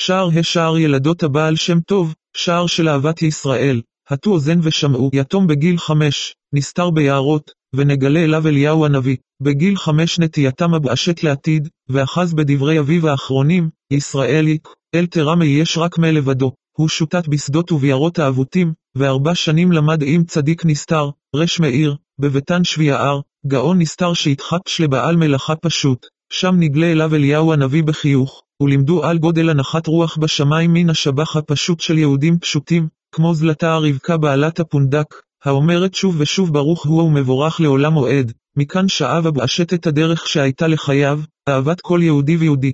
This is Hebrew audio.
שער השער ילדות הבעל שם טוב, שער של אהבת ישראל, הטו אוזן ושמעו, יתום בגיל 5, נסתר ביערות, ונגלה אליו אליהו הנביא, בגיל 5 נטייתם הבאשת לעתיד, ואחז בדברי אביו האחרונים, ישראליק, אל תרמה יש רק מלבדו, הוא שוטט בשדות וביערות האבותים, ו4 שנים למד עם צדיק נסתר, רש מאיר, בביתן שביער, גאון נסתר שהתחפש לבעל מלאכה פשוט, שם נגלה אליו אליהו הנביא בחיוך, ולימדו על גודל הנחת רוח בשמיים מן השבח הפשוט של יהודים פשוטים, כמו זלתה הרבקה בעלת הפונדק, האומרת שוב ושוב ברוך הוא ומבורך לעולם מועד, מכאן שאב הבאשת את הדרך שהייתה לחייו, אהבת כל יהודי ויהודי,